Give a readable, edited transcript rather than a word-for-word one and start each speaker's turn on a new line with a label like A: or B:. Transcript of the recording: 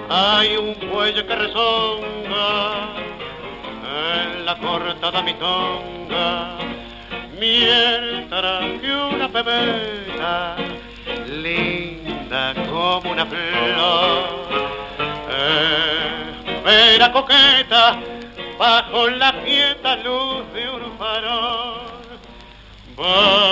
A: Hay un cuello que rezonga en la cortada mitonga, mientras que una pebeta linda como una flor espera coqueta bajo la quieta luz de un farol.